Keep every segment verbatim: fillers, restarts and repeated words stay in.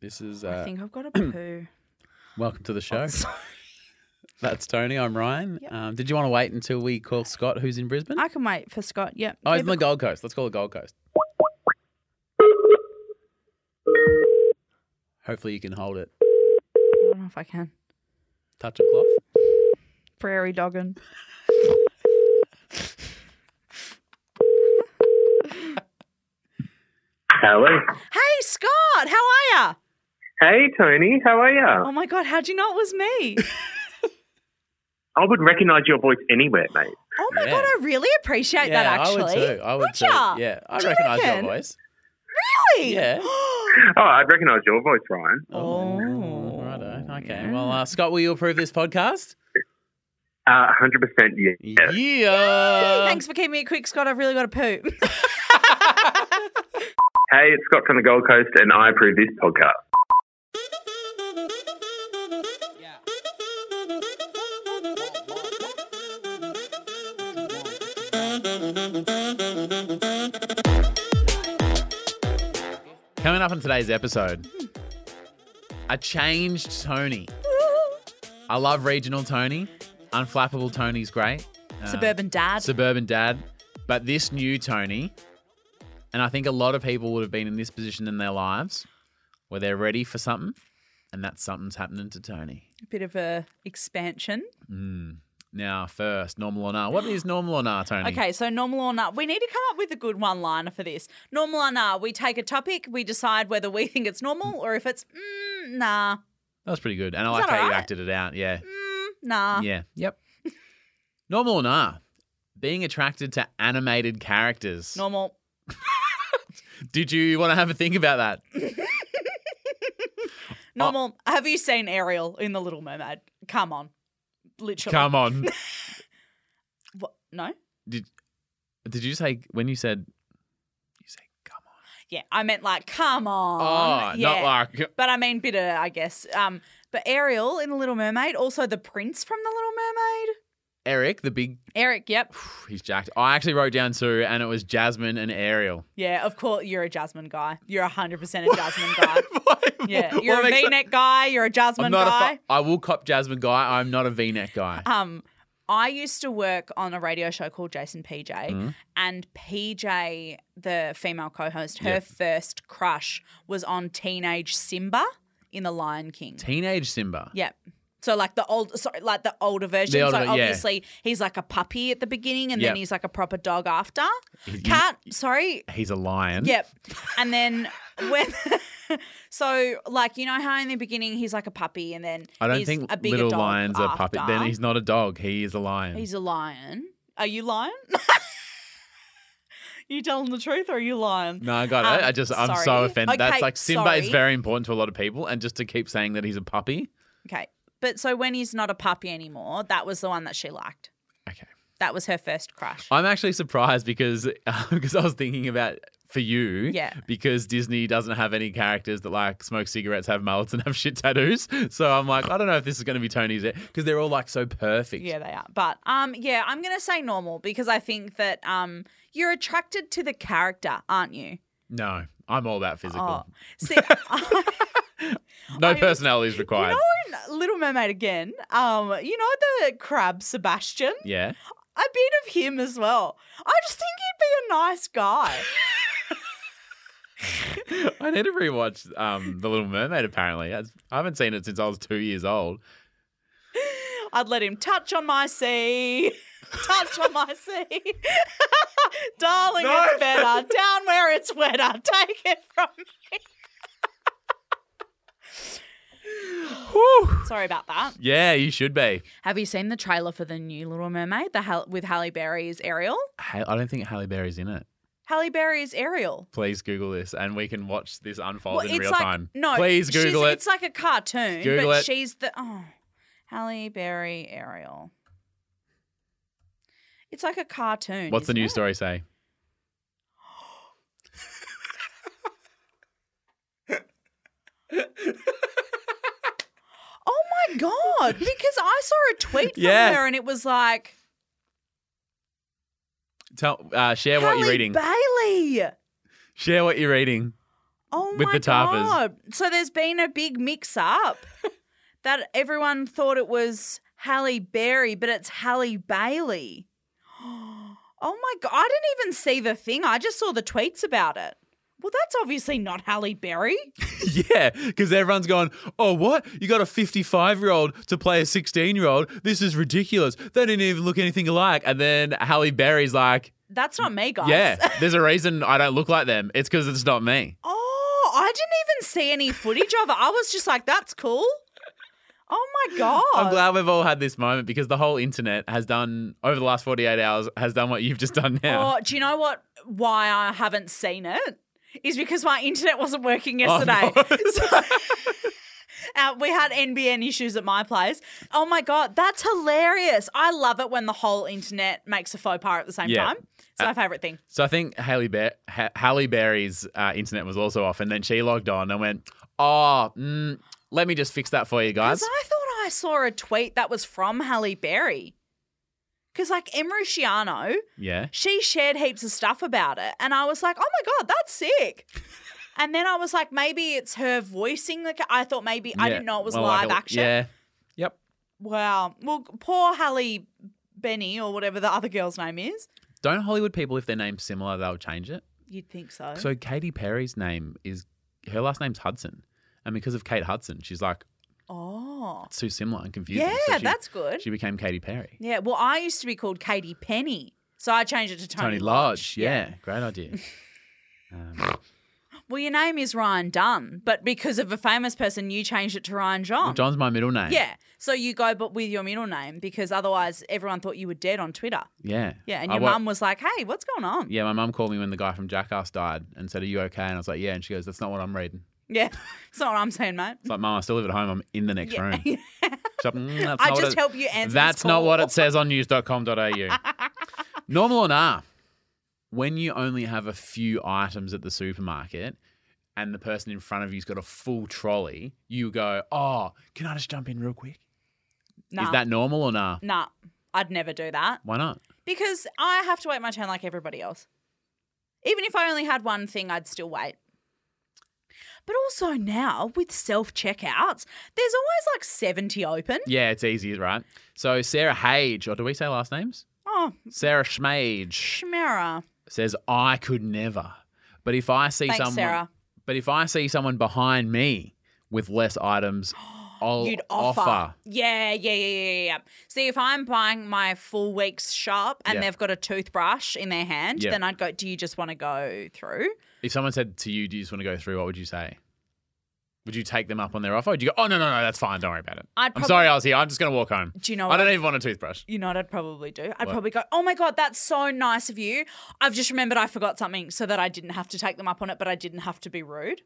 This is. Uh, I think I've got a poo. welcome to the show. Oh, sorry. That's Tony. I'm Ryan. Yep. Um, did you want to wait until we call Scott, who's in Brisbane? I can wait for Scott. Yep. oh, he's Keep on it- the Gold Coast. Let's call it Gold Coast. Hopefully you can hold it. I don't know if I can. Touch of cloth. Prairie dogging. Hello. Hey, Scott. How are ya? Hey, Tony. How are you? Oh, my God. How'd you know it was me? I would recognise your voice anywhere, mate. Oh, my Yeah. God. I really appreciate yeah, that, actually. I would too. I would, Would too. ya? Yeah, I Do you recognise your reckon? voice. Really? Yeah. Oh, I'd recognise your voice, Ryan. Oh. righto. Okay. Yeah. Well, uh, Scott, will you approve this podcast? Uh, one hundred percent yes. Yeah. Thanks for keeping it quick, Scott. I've really got to poo. Hey, it's Scott from the Gold Coast, and I approve this podcast. Coming up on today's episode, a changed Tony. I love regional Tony. Unflappable Tony's great. Uh, Suburban dad. Suburban dad. But this new Tony, and I think a lot of people would have been in this position in their lives where they're ready for something, and that something's happening to Tony. A bit of a expansion. Mm. Now, first, normal or nah. What is normal or nah, Tony? Okay, so normal or not. We need to come up with a good one-liner for this. Normal or nah. We take a topic, we decide whether we think it's normal or if it's mm, nah. That was pretty good. And I Is like that how you alright? acted it out. Yeah. Mm, nah. Yeah. Yep. Normal or nah. Being attracted to animated characters. Normal. Did you want to have a think about that? Normal. Have you seen Ariel in The Little Mermaid? Come on. Literally. Come on. What? No? Did Did you say when you said you say come on? Yeah, I meant like, come on. Oh, yeah. not like But I mean bitter, I guess. Um, but Ariel in The Little Mermaid, also the prince from The Little Mermaid. Eric, the big. Eric, yep. He's jacked. I actually wrote down two, and it was Jasmine and Ariel. Yeah, of course, you're a Jasmine guy. You're one hundred percent a Jasmine guy. Why- Yeah, what you're a makes that- V-neck guy. You're a I'm Jasmine not guy. a. Fu- I will cop Jasmine guy. I'm not a V-neck guy. um, I used to work on a radio show called Jason P J, Mm. and P J, the female co-host, her Yep. first crush was on teenage Simba in The Lion King. Teenage Simba. Yep. So like the old, sorry, like the older version. The older- so yeah. obviously he's like a puppy at the beginning, and Yep. then he's like a proper dog after. He- Cat, sorry. He's a lion. Yep. And then when, so like you know how in the beginning he's like a puppy, and then I don't he's think a bigger little dog lions are puppet. after. Then he's not a dog. He is a lion. He's a lion. Are you lion? You telling the truth, or are you lying? No, I got it. Um, I just, I'm so sorry. offended. That's Okay, like Simba is sorry. very important to a lot of people, and just to keep saying that he's a puppy. Okay. But so when he's not a puppy anymore, that was the one that she liked. Okay. That was her first crush. I'm actually surprised because because I was thinking about for you, Yeah. because Disney doesn't have any characters that like smoke cigarettes, have mullets, and have shit tattoos. So I'm like, I don't know if this is going to be Tony's because they're all like so perfect. Yeah, they are. But um, yeah, I'm gonna say normal because I think that um, you're attracted to the character, aren't you? No, I'm all about physical. Oh, see, no I- personality is you required. know, in Little Mermaid again. Um, you know the crab Sebastian. Yeah. A bit of him as well. I just think he'd be a nice guy. I need to rewatch um, The Little Mermaid, apparently. I haven't seen it since I was two years old. I'd let him touch on my sea. Touch on my sea. Darling, No. it's better. Down where it's wetter. Take it from me. Whew. Sorry about that. Yeah, you should be. Have you seen the trailer for the new Little Mermaid, the Hal- with Halle Berry's Ariel? Ha- I don't think Halle Berry's in it. Halle Berry's Ariel. Please Google this and we can watch this unfold Well, in it's real like time. no. Please she's- Google it. It's like a cartoon, Google but it. she's the oh, Halle Berry Ariel. It's like a cartoon. What's the isn't news it? story say? Oh my god! Because I saw a tweet from Yeah. her and it was like Tell, uh, share what Halle you're reading. Bailey. Share what you're reading. Oh with my the Tarpers. God. So there's been a big mix up that everyone thought it was Halle Berry, but it's Halle Bailey. Oh my God. I didn't even see the thing. I just saw the tweets about it. Well, that's obviously not Halle Berry. Yeah, because everyone's going, oh, what? You got a fifty-five-year-old to play a sixteen-year-old? This is ridiculous. They didn't even look anything alike. And then Halle Berry's like, That's not me, guys. yeah, there's a reason I don't look like them. It's because it's not me. Oh, I didn't even see any footage of it. I was just like, that's cool. Oh my God. I'm glad we've all had this moment because the whole internet has done, over the last forty-eight hours, has done what you've just done now. Oh, do you know what? Why I haven't seen it is because my internet wasn't working yesterday. Oh, no. So, uh, we had N B N issues at my place. Oh my God, that's hilarious. I love it when the whole internet makes a faux pas at the same Yeah. time. It's my favourite thing. So I think Halle, Ba- ha- Halle Berry's uh, internet was also off, and then she logged on and went, oh, mm, let me just fix that for you guys. Because I thought I saw a tweet that was from Halle Berry. Because like Emery Shiano, Yeah. she shared heaps of stuff about it. And I was like, oh my God, that's sick. And then I was like, maybe it's her voicing. Like I thought maybe, I Yeah. didn't know it was Well, live like a- action. Yeah. Yep. Wow. Well, poor Halle Benny or whatever the other girl's name is. Don't Hollywood people, if their name's similar, they'll change it? You'd think so. So Katy Perry's name is, her last name's Hudson. And because of Kate Hudson, she's like, oh. it's too similar and confusing. Yeah, So she- that's good. She became Katy Perry. Yeah, well, I used to be called Katy Penny. So I changed it to Tony, Tony Lodge. Yeah. Great idea. um, Well, your name is Ryan Dunn, but because of a famous person, you changed it to Ryan John. well, John's my middle name. Yeah. So you go but with your middle name because otherwise everyone thought you were dead on Twitter. Yeah. Yeah. And I your wa- mum was like, hey, what's going on? Yeah, my mum called me when the guy from Jackass died and said, are you okay? And I was like, yeah. And she goes, that's not what I'm reading. Yeah. That's not what I'm saying, mate. It's like, Mum, I still live at home. I'm in the next Yeah. room. She's like, "Mm, that's I not what just it- help you answer That's this not what call." it says on news dot com dot a u. Normal or nah? When you only have a few items at the supermarket and the person in front of you's got a full trolley, you go, oh, can I just jump in real quick? Nah. Is that normal or nah? Nah. I'd never do that Why not? because I have to wait my turn like everybody else. Even if I only had one thing, I'd still wait. But also now with self-checkouts, there's always like seventy open. Yeah, it's easy, right? So Sarah Hage, or do we say last names? Oh, Sarah Schmage Schmera. says, I could never. But if I see Thanks, someone Sarah. But if I see someone behind me with less items, I'll You'd offer. offer. Yeah, yeah, yeah, yeah, yeah. See, if I'm buying my full week's shop and Yeah. they've got a toothbrush in their hand, Yeah. then I'd go, do you just want to go through? If someone said to you, do you just want to go through, what would you say? Would you take them up on their offer? Or would you go, oh, no, no, no, that's fine. Don't worry about it. I'd I'm probably- sorry I was here. I'm just going to walk home. Do you know I what? don't even want a toothbrush. You know what I'd probably do? I'd What? probably go, oh my God, that's so nice of you. I've just remembered I forgot something so that I didn't have to take them up on it, but I didn't have to be rude.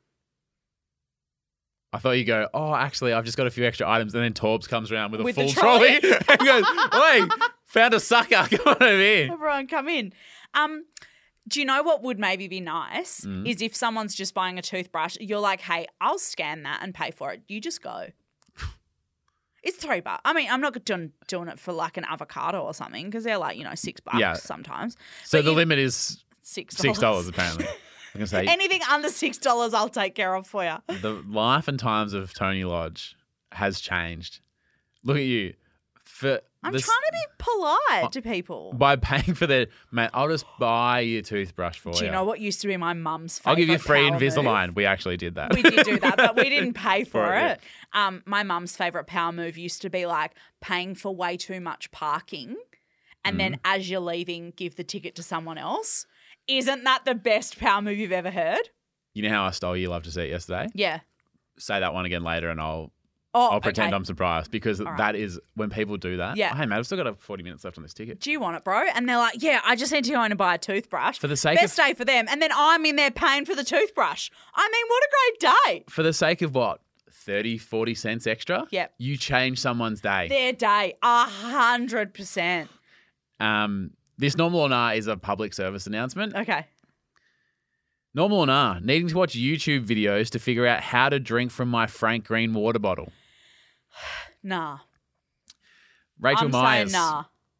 I thought you go, oh, actually, I've just got a few extra items. And then Torbs comes around with a With the full trolley. trolley and goes, wait, found a sucker. Come on over here. Everyone come in. Um, do you know what would maybe be nice Mm. is if someone's just buying a toothbrush, you're like, hey, I'll scan that and pay for it. You just go. It's three bucks. I mean, I'm not doing, doing it for like an avocado or something because they're like, you know, six bucks Yeah. sometimes. So But the you- limit is Six six dollars apparently. I'm going to say Anything under six dollars, I'll take care of for you. the life and times of Tony Lodge has changed. Look at you. For I'm this- trying to be polite to people. By paying for the, mate, I'll just buy you a toothbrush for Do you know what used to be my mum's favourite I'll give you free power move? Invisalign. We actually did that. We did do that, but we didn't pay for, For it, it. Um, my mum's favourite power move used to be like paying for way too much parking and then Mm-hmm. as you're leaving, give the ticket to someone else. Isn't that the best power move you've ever heard? You know how I stole you love to see it yesterday? Yeah. Say that one again later and I'll Oh, I'll pretend okay. I'm surprised because right. that is when people do that. Yeah. Oh, hey, mate, I've still got a forty minutes left on this ticket. Do you want it, bro? And they're like, yeah, I just need to go in and buy a toothbrush. For the sake Best of day for them. And then I'm in there paying for the toothbrush. I mean, what a great day. for the sake of what? thirty, forty cents extra? Yep. You change someone's day. Their day, a hundred percent. Um, this Normal or Nah is a public service announcement. Okay. Normal or Nah, needing to watch YouTube videos to figure out how to drink from my Frank Green water bottle. Nah. Rachel I'm Myers. saying nah.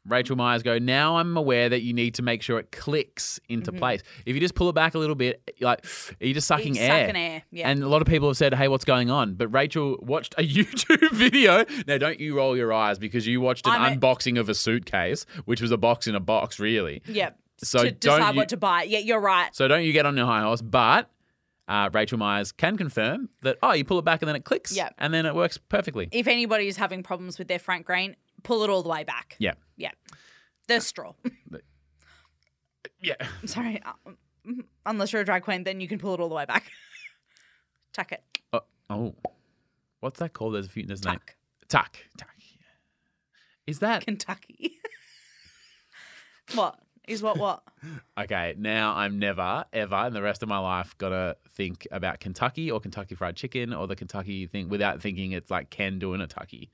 Rachel Myers go, now I'm aware that you need to make sure it clicks into Mm-hmm. place. If you just pull it back a little bit, like you're just sucking It's air. sucking air, yeah. And a lot of people have said, hey, what's going on? But Rachel watched a YouTube video. Now, don't you roll your eyes because you watched an I'm a- unboxing of a suitcase, which was a box in a box, really. Yep. So to don't decide you- what to buy. Yeah, you're right. So don't you get on your high horse. But uh, Rachel Myers can confirm that, oh, you pull it back and then it clicks. Yep. And then it works perfectly. If anybody is having problems with their Frank Green, pull it all the way back. Yeah. Yeah. The straw. Yeah. Sorry. uh, Unless you're a drag queen, then you can pull it all the way back. Tuck it. Oh, oh. What's that called? There's a few. There's a name. Tuck. Tuck. Tuck. Yeah. Is that Kentucky. What? Is what what? okay? Now I'm never ever in the rest of my life gonna think about Kentucky or Kentucky Fried Chicken or the Kentucky thing without thinking it's like Ken doing a tucky.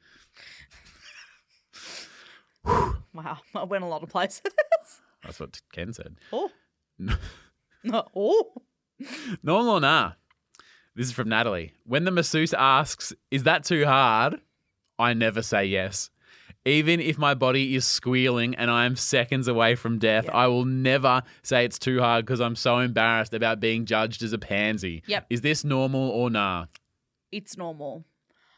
Wow. I went a lot of places. That's what Ken said. Oh. No. Oh. Normal or nah? This is from Natalie. When the masseuse asks, "Is that too hard?" I never say yes. Even if my body is squealing and I am seconds away from death, Yeah. I will never say it's too hard because I'm so embarrassed about being judged as a pansy. Yep. Is this normal or nah? It's normal.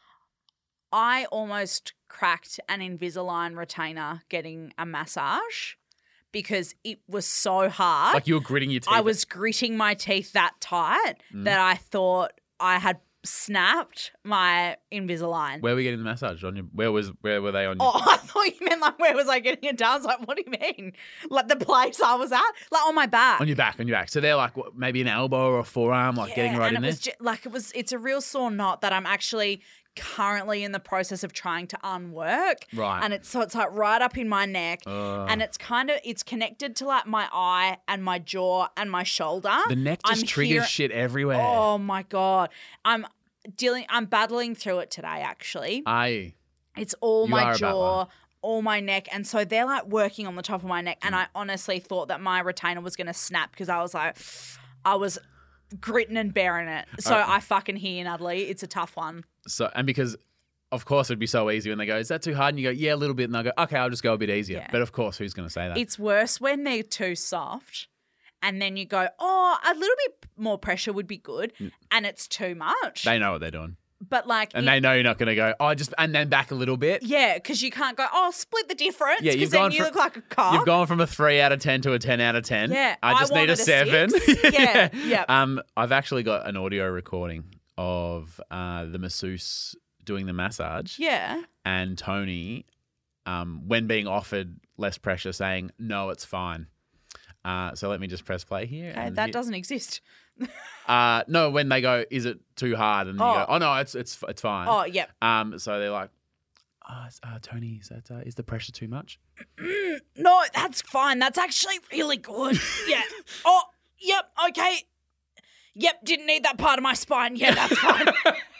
I almost cracked an Invisalign retainer getting a massage because it was so hard. Like you were gritting your teeth. I was gritting my teeth that tight Mm. that I thought I had snapped my Invisalign. Where were we getting the massage on your? Where was? Where were they on your? Oh, I thought you meant like where was I getting it done? I was like, what do you mean? Like the place I was at? Like on my back. On your back, on your back. So they're like what, maybe an elbow or a forearm, like getting right and in it there. was ju- like it was it's a real sore knot that I'm actually currently in the process of trying to unwork. Right. And it's so it's like right up in my neck. Ugh. And it's kind of it's connected to like my eye and my jaw and my shoulder. The neck just I'm triggers hear- shit everywhere. Oh my God. I'm dealing I'm battling through it today actually. Aye. It's all You my are a jaw, battler. all my neck. And so they're like working on the top of my neck. And I honestly thought that my retainer was going to snap because I was like, I was gritting and bearing it. So Uh, I fucking hear you, Natalie. It's a tough one. So and because of course it'd be so easy when they go, is that too hard? And you go, yeah, a little bit. And I go, okay, I'll just go a bit easier. Yeah. But of course, who's going to say that? It's worse when they're too soft. And then you go, oh, a little bit more pressure would be good. And it's too much. Mm. They know what they're doing. but like, And it- they know you're not going to go, oh, just, and then back a little bit. yeah, because you can't go, oh, split the difference. Yeah, because you've then gone you from- look like a cock. You've gone from a three out of ten to a ten out of ten. Yeah, I I just need a wanted a seven. six. Yeah, yeah. Um, I've actually got an audio recording of uh, the masseuse doing the massage. Yeah. And Tony, um, when being offered less pressure, saying, no, it's fine. Uh, so let me just press play here. Okay, and that he- doesn't exist. Uh, no, when they go, is it too hard? And you Oh. go, oh no, it's it's it's fine. Oh, yep. Um, so they're like, oh, is- uh, Tony, is that uh, is the pressure too much? No, that's fine. That's actually really good. Yeah. Oh, yep. Okay. Yep. Didn't need that part of my spine. Yeah, that's fine.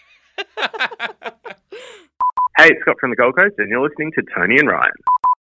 Hey, it's Scott from the Gold Coast, and you're listening to Tony and Ryan.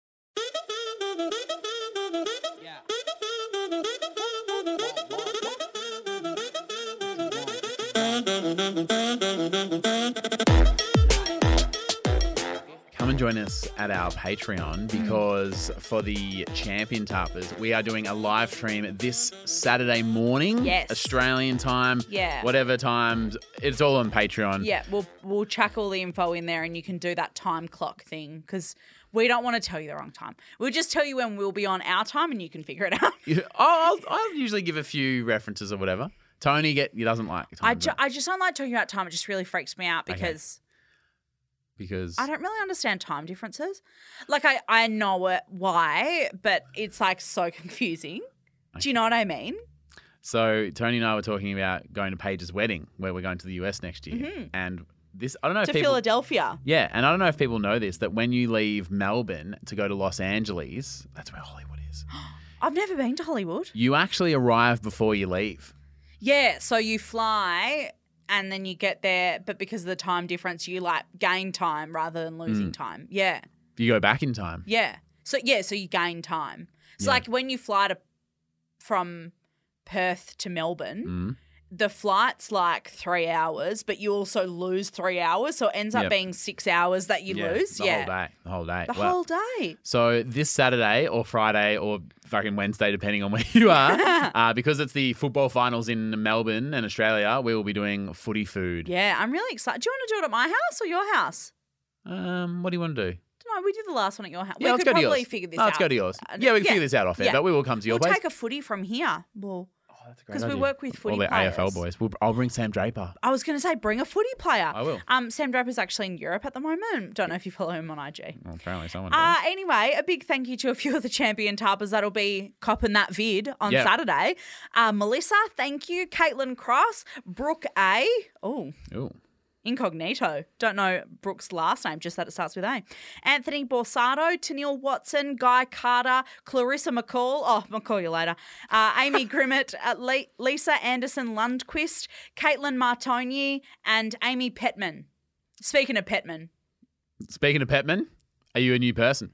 Come and join us at our Patreon because for the Champion Tappers, we are doing a live stream this Saturday morning, Yes. Australian time, Yeah. whatever times. It's all on Patreon. Yeah, we'll we'll chuck all the info in there, and you can do that time clock thing because we don't want to tell you the wrong time. We'll just tell you when we'll be on our time, and you can figure it out. You- I'll, I'll usually give a few references or whatever. Tony get he doesn't like time I, ju- I just don't like talking about time. It just really freaks me out Okay. because because I don't really understand time differences. Like I I know it why, but it's like so confusing. Do you know what I mean? So Tony and I were talking about going to Paige's wedding, where we're going to the U S next year, Mhm. and this I don't know if To people. Philadelphia. Yeah, and I don't know if people know this that when you leave Melbourne to go to Los Angeles, that's where Hollywood is. I've never been to Hollywood. You actually arrive before you leave. Yeah, so you fly and then you get there, but because of the time difference, you like gain time rather than losing Mm. time. Yeah, You go back in time. yeah. So yeah, so you gain time. So Yeah. like when you fly to from Perth to Melbourne, Mm. the flight's like three hours, but you also lose three hours. So it ends up Yep. being six hours that you Yeah, lose. the yeah. whole day. The whole day. The Well, whole day. So this Saturday or Friday or fucking Wednesday, depending on where you are, uh, because it's the football finals in Melbourne and Australia, we will be doing footy food. Yeah, I'm really excited. Do you want to do it at my house or your house? Um, what do you want to do? No, we did the last one at your house. Yeah, we let's could go to probably yours. figure this no, out. let's go to yours. Uh, Yeah, we can yeah. figure this out off air, Yeah. but we will come to your We'll place. take a footy from here. Well, Oh, that's a great because we idea. work with footy All the players. A F L boys. We'll, I'll bring Sam Draper. I was going to say, bring a footy player. I will. Um, Sam Draper's actually in Europe at the moment. Don't know if you follow him on I G. Well, apparently someone Uh, does. anyway, a big thank you to a few of the champion tarpers that'll be copping that vid on Yeah. Saturday. Uh, Melissa, thank you. Caitlin Cross, Brooke A. Oh, Ooh. incognito. Don't know Brooke's last name, just that it starts with A. Anthony Borsato, Tennille Watson, Guy Carter, Clarissa McCall. Oh, I'll call you later. Uh, Amy Grimmett, uh, Le- Lisa Anderson Lundquist, Caitlin Martoni, and Amy Petman. Speaking of Petman, Speaking of Petman, are you a new person?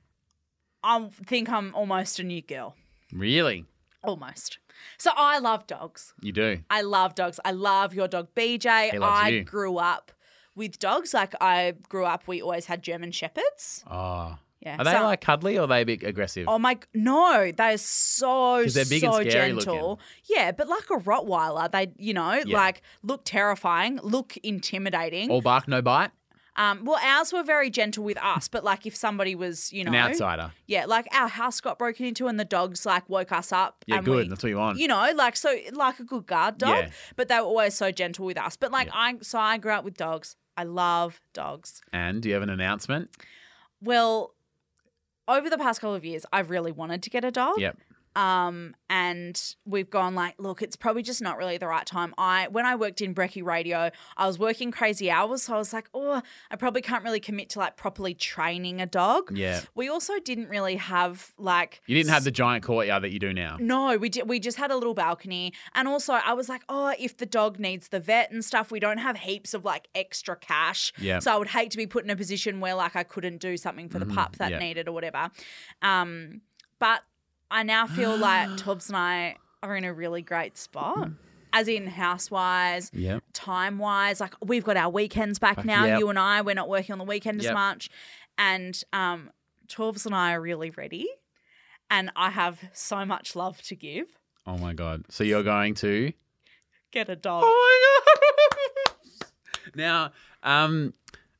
I think I'm almost a new girl. Really? Almost. So I love dogs. You do? I love dogs. I love your dog, B J. He loves I you. grew up with dogs. Like I grew up, we always had German Shepherds. Oh. Yeah. Are they So- like cuddly or are they a bit aggressive? Oh my, no, they're so, 'Cause they're big and so scary gentle. looking. Yeah, but like a Rottweiler, they, you know, Yeah. like look terrifying, look intimidating. All bark, no bite? Um, well, ours were very gentle with us, but like if somebody was, you know, An outsider. yeah, like our house got broken into and the dogs like woke us up. Yeah, and good. we- That's what you want. You know, like so, like a good guard dog, Yeah. but they were always so gentle with us. But like Yeah. I, so I grew up with dogs. I love dogs. And do you have an announcement? Well, over the past couple of years, I've really wanted to get a dog. Yep. Um, and we've gone like, look, it's probably just not really the right time. I when I worked in Brekkie Radio, I was working crazy hours, so I was like, oh, I probably can't really commit to like properly training a dog. Yeah. We also didn't really have like You didn't have the giant courtyard that you do now. no, we did. We just had a little balcony, and also I was like, oh, if the dog needs the vet and stuff, we don't have heaps of like extra cash. Yeah. So I would hate to be put in a position where like I couldn't do something for the pup that yeah. needed or whatever. Um, but I now feel like Tubbs and I are in a really great spot, as in house-wise, Yep. time-wise. Like we've got our weekends back Fuck, now. yep. You and I, we're not working on the weekend as Yep. much, and um, Tubbs and I are really ready. And I have so much love to give. Oh my God. So you're going to. Get a dog. Oh my God. Now, um,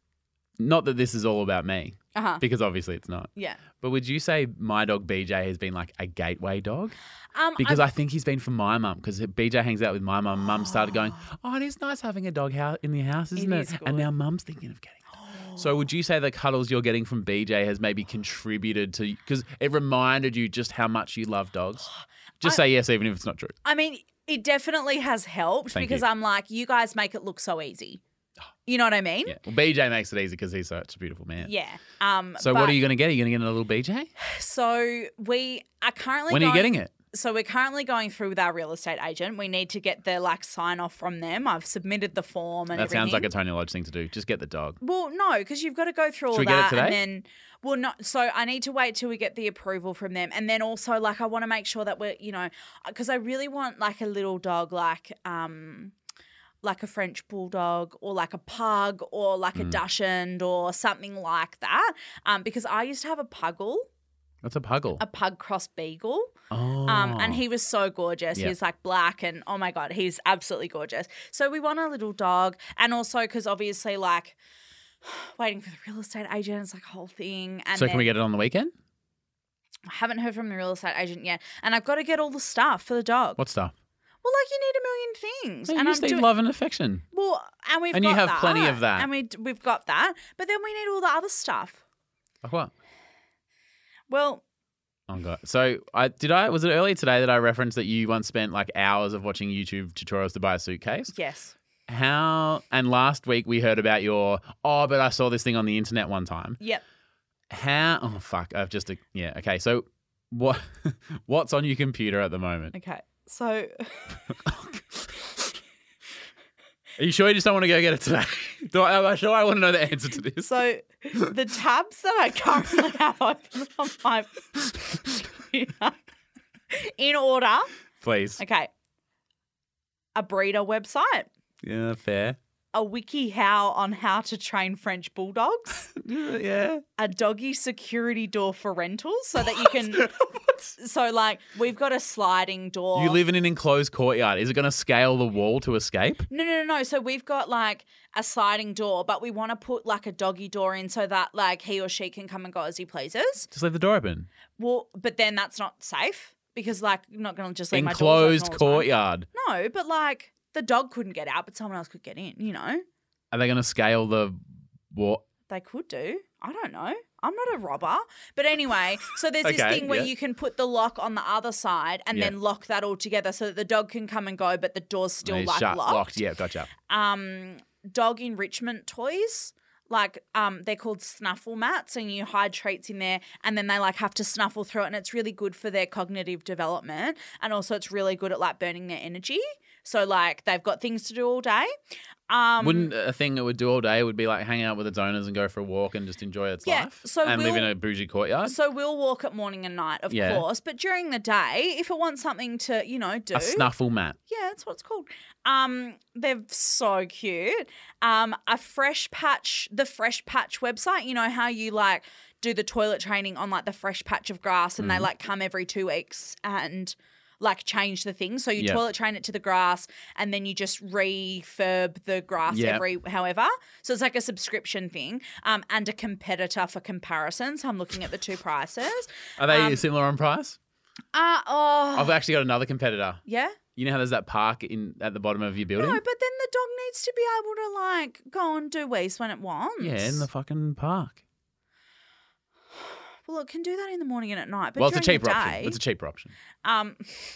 not that this is all about me, Uh-huh. because obviously it's not. Yeah. But would you say my dog B J has been like a gateway dog? Um, Because I've- I think he's been for my mum. Because B J hangs out with my mum. Mum started going, "Oh, it is nice having a dog house in the house, isn't it?" is And good. now mum's thinking of getting. One. So would you say the cuddles you're getting from B J has maybe contributed to because it reminded you just how much you love dogs? Just say yes, even if it's not true. I mean, it definitely has helped Thank because you. I'm like, you guys make it look so easy. You know what I mean? Yeah. Well, B J makes it easy because he's such a beautiful man. Yeah. Um, So but- what are you going to get? Are you going to get a little B J? So we are currently. When are you going- getting it? So we're currently going through with our real estate agent. We need to get the like sign off from them. I've submitted the form and That everything. sounds like a Tony Lodge thing to do. Just get the dog. Well, no, because you've got to go through all Should we get it that today? and then. Well, not so. I need to wait till we get the approval from them, and then also like I want to make sure that we're, you know, because I really want like a little dog, like um, like a French bulldog or like a pug or like a Mm. Dachshund or something like that. Um, because I used to have a puggle, What's a puggle? a pug cross beagle. oh. Um, and he was so gorgeous. Yeah. He was like black and oh my God, he's absolutely gorgeous. So we want a little dog. And also because obviously like waiting for the real estate agent, it's like a whole thing. And So can we then- get it on the weekend? I haven't heard from the real estate agent yet. And I've got to get all the stuff for the dog. What stuff? Well, like you need a million things. No, you and just I'm need doing love and affection. well, and we've And you got have that. plenty of that. And we we've got that. But then we need all the other stuff. Like what? Well, Oh god. So I did I was it earlier today that I referenced that you once spent like hours of watching YouTube tutorials to buy a suitcase? yes. How and last week we heard about your oh, but I saw this thing on the internet one time. Yep. How oh fuck, I've just yeah, okay. So what what's on your computer at the moment? Okay. So Are you sure you just don't want to go get it today? Do I, am I sure I want to know the answer to this? So the tabs that I currently have open on my computer in order. Please. Okay. a breeder website, Yeah, fair. a wiki how on how to train French bulldogs, Yeah. a doggy security door for rentals so that you can so like we've got a sliding door. You live in an enclosed courtyard. Is it going to scale the wall to escape? No, no, no, no. So we've got like a sliding door, but we want to put like a doggy door in so that like he or she can come and go as he pleases. Just leave the door open. Well, but then that's not safe because like I'm not going to just leave my doors Enclosed open all the time. courtyard. No, but like the dog couldn't get out, but someone else could get in, you know? Are they going to scale the what? They could do. I don't know. I'm not a robber. But anyway, so there's this Okay, thing where yeah. you can put the lock on the other side and Yeah. then lock that all together so that the dog can come and go, but the door's still They like shut, locked. Yeah, gotcha. Um, dog enrichment toys. Like um, they're called snuffle mats, and you hide treats in there, and then they like have to snuffle through it, and it's really good for their cognitive development, and also it's really good at like burning their energy. So like they've got things to do all day. Um, Wouldn't a thing it would do all day would be like hang out with its owners and go for a walk and just enjoy its Yeah, life? so and live in we'll- a bougie courtyard? So we'll walk at morning and night, of Yeah. course, but during the day, if it wants something to, you know, do. A snuffle mat. Yeah, that's what it's called. Um, they're so cute. Um, a Fresh Patch, the Fresh Patch website, you know how you like do the toilet training on like the fresh patch of grass and Mm-hmm. they like come every two weeks and like change the thing. So you Yep. toilet train it to the grass and then you just refurb the grass Yep. every however. So it's like a subscription thing um, and a competitor for comparison. So I'm looking at the two prices. Are they Um, similar on price? Uh, oh, I've actually got another competitor. yeah. You know how there's that park in at the bottom of your building? No, but then the dog needs to be able to like go and do wees when it wants. Yeah, in the fucking park. Well, it can do that in the morning and at night. But Well, it's a during cheaper the option. day, It's a cheaper option. um,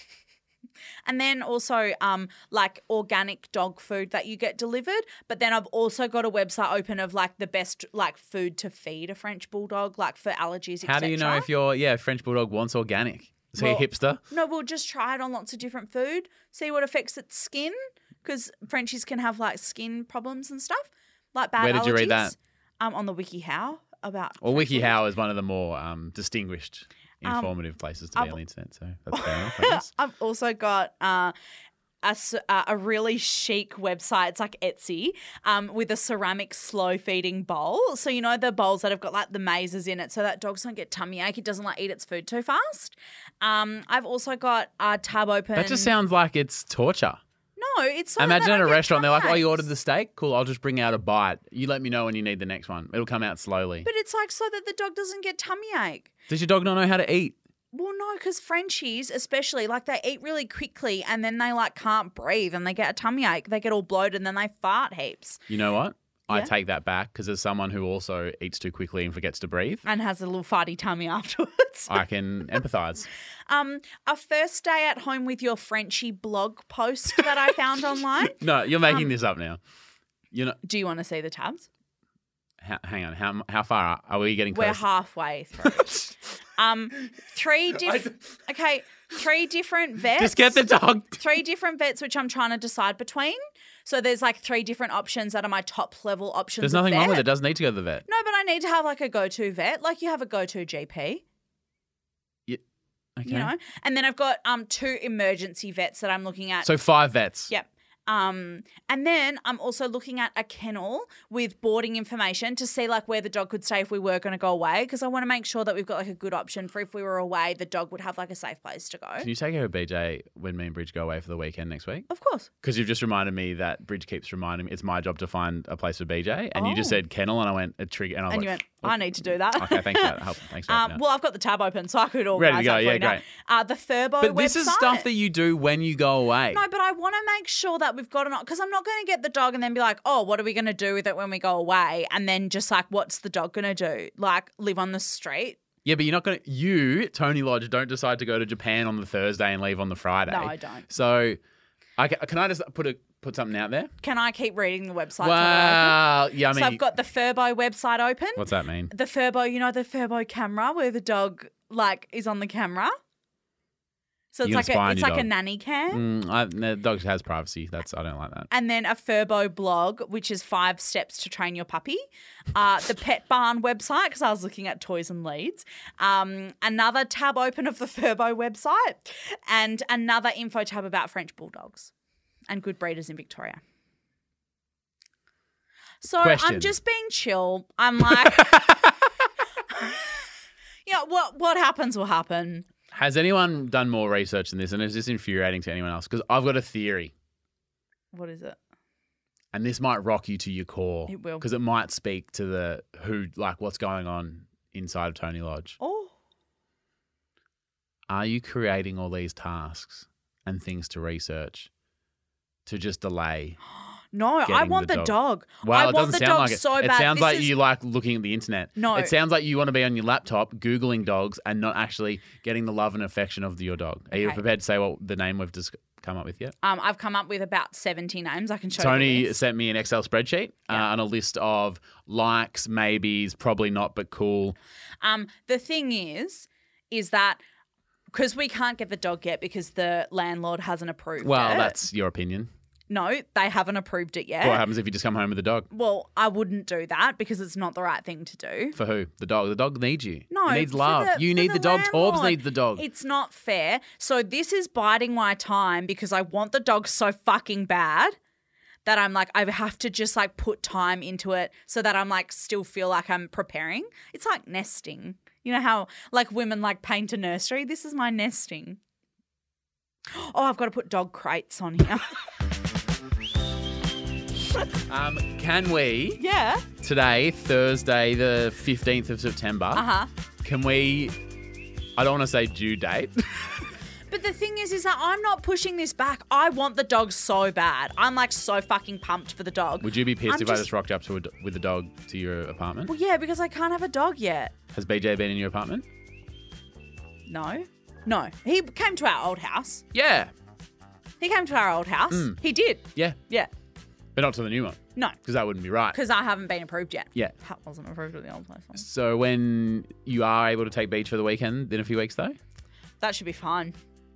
and then also um, like organic dog food that you get delivered. But then I've also got a website open of like the best like food to feed a French bulldog, like for allergies. How do you know if your yeah French bulldog wants organic? Is he a Well, hipster? No, we'll just try it on lots of different food, see what affects its skin, because Frenchies can have like skin problems and stuff, like bad Where did you read allergies. that? Um, on the WikiHow about. Well, French bulldogs. WikiHow is one of the more um, distinguished, Um, informative places to be I've- on the internet. So that's fair enough, I guess. I've also got uh, a, s- uh, a really chic website. It's like Etsy um, with a ceramic slow feeding bowl. So, you know, the bowls that have got like the mazes in it so that dogs don't get tummy ache. It doesn't like eat its food too fast. Um, I've also got a tab open. That just sounds like it's torture. No, it's so that Imagine they at a don't get restaurant, they're like, tummy oh, you aches. ordered the steak? Cool, I'll just bring out a bite. You let me know when you need the next one. It'll come out slowly. But it's like so that the dog doesn't get tummy ache. Does your dog not know how to eat? Well, no, because Frenchies, especially, like they eat really quickly and then they like can't breathe and they get a tummy ache. They get all bloated and then they fart heaps You know what? I Yeah. take that back because as someone who also eats too quickly and forgets to breathe, and has a little farty tummy afterwards. I can empathise. Um, a first day at home with your Frenchie blog post that I found online. No, you're making Um, this up now. You know, Do you want to see the tabs? ha- hang on. How how far are, are we getting We're close? halfway through. um, three different. Okay, three different vets. Just get the dog. Three different vets, which I'm trying to decide between. So there's like three different options that are my top level options. There's of nothing wrong with vet. it. Doesn't need to go to the vet. No, but I need to have like a go-to vet, like you have a go-to G P. Okay. You know, and then I've got um two emergency vets that I'm looking at. So five vets. Yep. Um, and then I'm also looking at a kennel with boarding information to see like where the dog could stay if we were going to go away, because I want to make sure that we've got like a good option for if we were away, the dog would have like a safe place to go. Can you take her to B J when me and Bridge go away for the weekend next week? Of course. Because you've just reminded me that Bridge keeps reminding me it's my job to find a place for B J, and you just Oh. said kennel, and I went a trigger, and I was And like, you went, oh, I need to do that. okay, thanks for that. Help. Thanks for Um, helping out. well, I've got the tab open, so I could organise Ready to go, that for yeah, you now. great. Uh, the Furbo But this website. is stuff that you do when you go away. No, but I want to make sure that we've got it on, because I'm not going to get the dog and then be like, oh, what are we going to do with it when we go away? And then just like, what's the dog going to do? Like, live on the street? Yeah, but you're not going to, you, Tony Lodge, don't decide to go to Japan on the Thursday and leave on the Friday. No, I don't. So, I, ca- can I just put a put something out there? Can I keep reading the website? Wow. Yeah, I mean, So I've got the Furbo website open. what's that mean? The Furbo, you know, the Furbo camera where the dog like is on the camera. So it's You're like gonna spy a on it's your like a dog. nanny cam. Mm, I, the dog has privacy. That's I don't like that. And then a Furbo blog, which is five steps to train your puppy. Uh, the Pet Barn website, because I was looking at toys and leads. Um, another tab open of the Furbo website, and another info tab about French bulldogs. and good breeders in Victoria. So Question. I'm just being chill. I'm like, yeah, what what happens will happen. Has anyone done more research than this? And is this infuriating to anyone else? Because I've got a theory. What is it? And this might rock you to your core. It will. Because it might speak to the who, like what's going on inside of Tony Lodge. Oh, Are you creating all these tasks and things to research to just delay? no, I Getting want the the dog. dog. Well, I it want doesn't the sound dog like it. so It bad. sounds This like is- you like looking at the internet. No. It sounds like you want to be on your laptop Googling dogs and not actually getting the love and affection of your dog. Are you Okay. prepared to say what the name we've just come up with yet? Um, I've come up with about seventy names. I can show you. Tony this. sent me an Excel spreadsheet Yeah. uh, on a list of likes, maybes, probably not, but cool. Um, the thing is, is that because we can't get the dog yet because the landlord hasn't approved Well, it. that's your opinion. No, they haven't approved it yet. What happens if you just come home with a dog? Well, I wouldn't do that because it's not the right thing to do. For who? The dog. The dog needs you. No, it needs for love. the- you for need the, dog. Torbs landlord. needs the dog. It's not fair. So this is biding my time because I want the dog so fucking bad that I'm like, I have to just like put time into it so that I'm like still feel like I'm preparing. It's like nesting. You know how like women like paint a nursery? This is my nesting. Oh, I've got to put dog crates on here. Um, can we yeah. today, Thursday, the fifteenth of September? Uh-huh. Can we? I don't want to say due date. But the thing is, is that I'm not pushing this back. I want the dog so bad. I'm like so fucking pumped for the dog. Would you be pissed I'm if I just- just rocked up to a, with a dog to your apartment? Well, yeah, because I can't have a dog yet. Has B J been in your apartment? No. No. He came to our old house. Yeah, He came to our old house. Mm. He did. yeah, Yeah. but not to the new one No. because that wouldn't be right. Because I haven't been approved yet. Yeah. That wasn't approved at the old place. So when you are able to take beach for the weekend in a few weeks, though, That should be fine.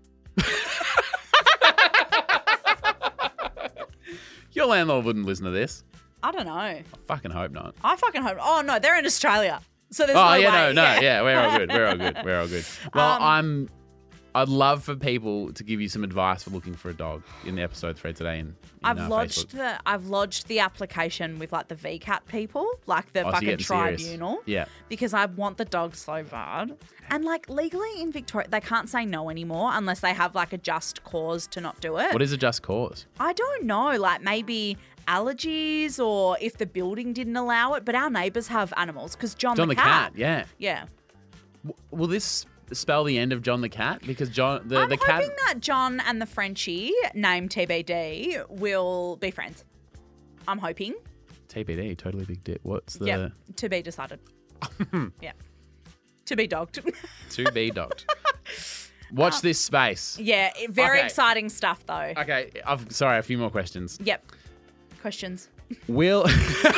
your landlord wouldn't listen to this. I don't know. I fucking hope not. I fucking hope. Oh, no. They're in Australia. So there's Oh no yeah, way. no, no, yeah, we're all good. We're all good. We're all good. Well, Um, I'm. I'd love for people to give you some advice for looking for a dog in the episode thread today. In, in I've uh, lodged Facebook. the I've lodged the application with like the V CAT people, like the Oh, so you're fucking getting serious. tribunal. Yeah. Because I want the dog so bad. And like legally in Victoria, they can't say no anymore unless they have like a just cause to not do it. What is a just cause? I don't know, like maybe allergies or if the building didn't allow it. But our neighbours have animals because John, John the, the cat. Yeah. Yeah. W- Will this spell the end of John the cat? Because John the I'm the cat. hoping that John and the Frenchie, named T B D, will be friends. I'm hoping. T B D, totally big dick. What's the Yeah. To be decided. Yeah. To be dogged. to be docked? Watch this space. Yeah, it- very Okay. exciting stuff though. Okay, I've sorry. A few more questions. Yep. Questions? Will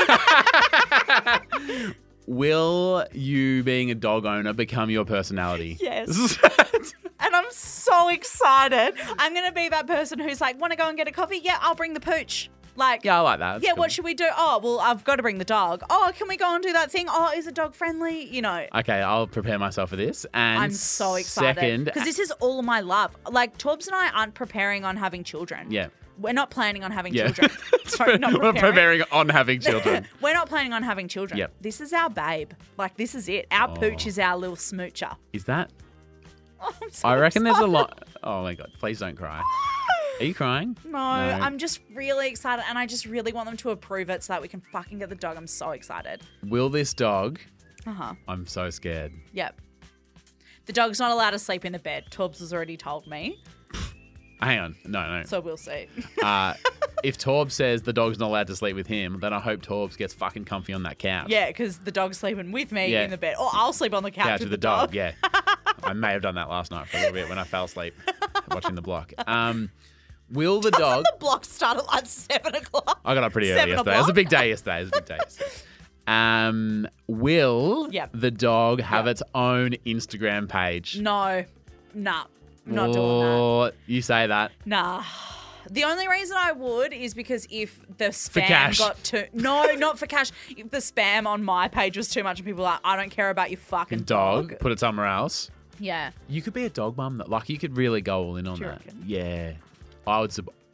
Will you being a dog owner become your personality? Yes. And I'm so excited. I'm going to be that person who's like, want to go and get a coffee? Yeah, I'll bring the pooch. Like, Yeah, I like that. That's yeah, cool. what should we do? Oh, well, I've got to bring the dog. Oh, can we go and do that thing? Oh, is it dog friendly? You know, Okay, I'll prepare myself for this. And I'm so excited. Second, Because this is all my love. Like, Torbs and I aren't preparing on having children. yeah, We're not planning on having yeah. children. Sorry, not We're preparing. preparing on having children. We're not planning on having children. Yep. This is our babe. Like, this is it. Our pooch Oh. is our little smoocher. Is that? Oh, I'm so I reckon there's a excited. lot. Oh my god! Please don't cry. Are you crying? No, I'm just really excited and I just really want them to approve it so that we can fucking get the dog. I'm so excited. Will this dog? Uh-huh. I'm so scared. Yep. The dog's not allowed to sleep in the bed. Torbs has already told me, Hang on. No, no. so we'll see. Uh, if Torb says the dog's not allowed to sleep with him, then I hope Torbs gets fucking comfy on that couch. Yeah, because the dog's sleeping with me Yeah. in the bed. Or I'll sleep on the couch, Couch with with the dog. Yeah. I may have done that last night for a little bit when I fell asleep watching the block. Um, will the dog? The block started like seven o'clock. I got up pretty early Seven yesterday. It was a o'clock? big day yesterday. It was a big day yesterday. Um, will Yep. the dog have Yep. its own Instagram page? No, nah, not doing that. Oh, you say that. Nah. The only reason I would is because if the spam cash. got too no, not for cash. If the spam on my page was too much and people were like, I don't care about your fucking Dog, dog. put it somewhere else. Yeah. You could be a dog mum. That, like, you could really go all in on Do you that. reckon? Yeah. I would. Sub-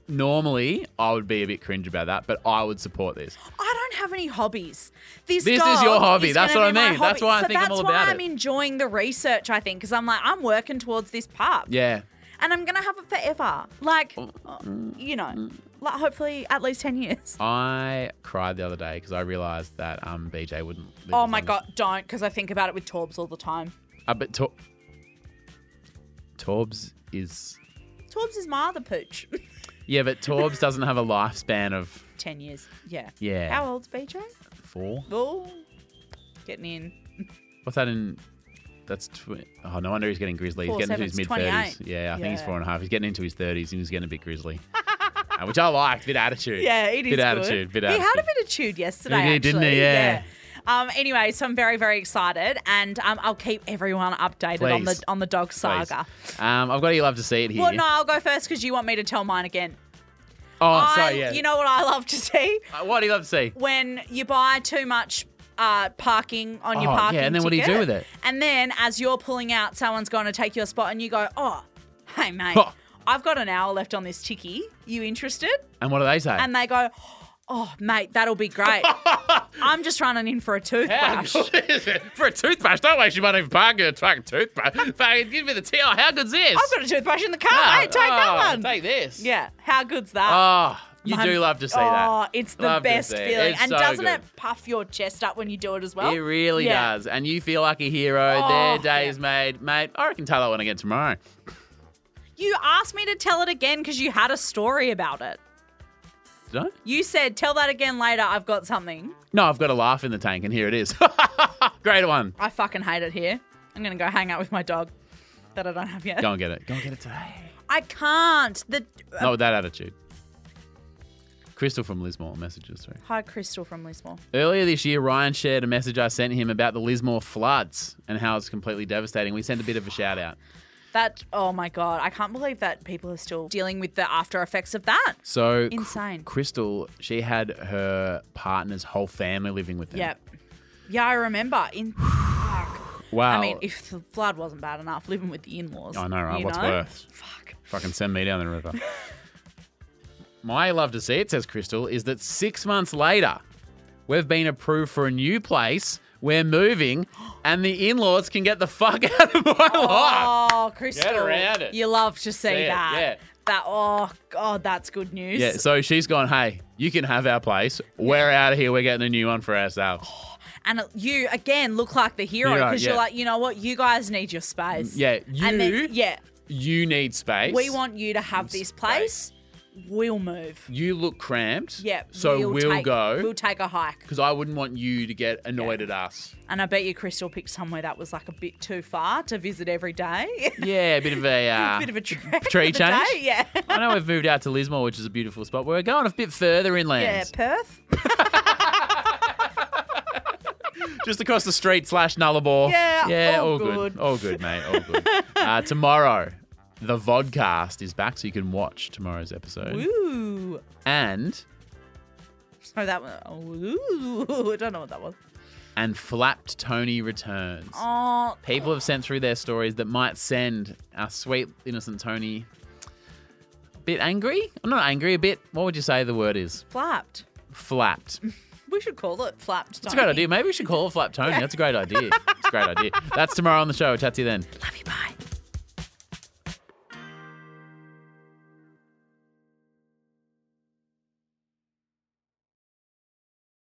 normally I would be a bit cringe about that, but I would support this. I don't have any hobbies. This, This is dog your hobby. is That's gonna what be I my mean. That's hobby. why I so think I'm all That's about why it. I'm enjoying the research, I think, because I'm like, I'm working towards this pup. Yeah. And I'm going to have it forever. Like, Oh, uh, you know, like hopefully at least ten years. I cried the other day because I realised that um B J wouldn't live Oh as my long as- God, don't, because I think about it with Torbs all the time. Uh, but Tor- Torbs is... Torbs is my other pooch. Yeah, but Torbs doesn't have a lifespan of... ten years. Yeah. Yeah. How old's B J? Four? Oh, getting in. What's that in... That's... Tw- oh, no wonder he's getting grizzly. He's Four, getting seven, into his it's mid-thirties. twenty-eight. Yeah, I think he's Yeah. four and a half. He's getting into his thirties and he's getting a bit grizzly. Uh, which I liked. Bit attitude. Yeah, it is Bit good. attitude. Bit he attitude. had a bit of tude yesterday, He did, didn't actually. he? Yeah. Um, anyway, so I'm very, very excited, and um, I'll keep everyone updated on the Please. on the dog Please. saga. Um, I've got you love to see it here. Well, no, I'll go first because you want me to tell mine again. oh, I, sorry, yeah. You know what I love to see? Uh, what do you love to see? When you buy too much uh, parking on your Oh, parking yeah, and then what do you ticket, do with it? And then as you're pulling out, someone's going to take your spot, and you go, "Oh, hey mate, Huh. I've got an hour left on this tickie. You interested?" And what do they say? And they go, "Oh, mate, that'll be great. I'm just running in for a How toothbrush." good is it? For a toothbrush, don't waste your money for parking a fucking toothbrush. Fucking give me the tea. Oh, how good's this? I've got a toothbrush in the car. Ah, Hey, take oh, that one. Take this. Yeah, how good's that? Oh, you Man- do love to see oh, that. it's the Love to best see it. feeling. It's And so doesn't good. it puff your chest up when you do it as well? It really Yeah. does. And you feel like a hero. Oh, Their day's yeah. made. Mate, I reckon tell that one again tomorrow. You asked me to tell it again because you had a story about it. Did I? You said, tell that again later. I've got something. No, I've got a laugh in the tank, and here it is. Great one. I fucking hate it here. I'm going to go hang out with my dog that I don't have yet. Go and get it. Go and get it today. I can't. The Not with that attitude. Crystal from Lismore messages through. Hi, Crystal from Lismore. Earlier this year, Ryan shared a message I sent him about the Lismore floods and how it's completely devastating. We sent a bit of a shout out. That, oh my God, I can't believe that people are still dealing with the after effects of that. So, Cr- Insane. Crystal, she had her partner's whole family living with them. Yep. Yeah, I remember. In fuck. Wow. I mean, if the flood wasn't bad enough, living with the in-laws. I know, right? you What's know? worse? Fuck. Fucking send me down the river. My love to see it, says Crystal, is that six months later, we've been approved for a new place. We're moving, and the in-laws can get the fuck out of my life. Oh, Crystal. around it. You love to see See it, that. yeah. That, oh, God, that's good news. Yeah, so she's gone, hey, you can have our place. We're out of here. We're getting a new one for ourselves. And you, again, look like the hero Hero, because yeah. you're like, you know what? You guys need your space. Yeah, you, And then, yeah, you need space. we want you to have this place. We'll move. You look cramped. Yeah. So we'll, take, go. We'll take a hike. Because I wouldn't want you to get annoyed at us. And I bet you Crystal picked somewhere that was like a bit too far to visit every day. Yeah, a bit of a... Uh, bit of a trek tree for the change? day, Yeah. I know we've moved out to Lismore, which is a beautiful spot. We're going a bit further inland. Yeah, Perth. Just across the street slash Nullarbor. Yeah, Yeah, all all, good. good. All good, mate. All good. uh, tomorrow, the Vodcast is back, so you can watch tomorrow's episode. Ooh. And... So that was. Ooh. I don't know what that was. And Flapped Tony returns. Oh. People have sent through their stories that might send our sweet, innocent Tony a bit angry. I'm not angry, a bit, what would you say the word is? Flapped. Flapped. We should call it flapped. That's a great idea. Maybe we should call it Flap Tony. That's a great idea. It's a great idea. That's tomorrow on the show. Chat to you then. Love you, bye.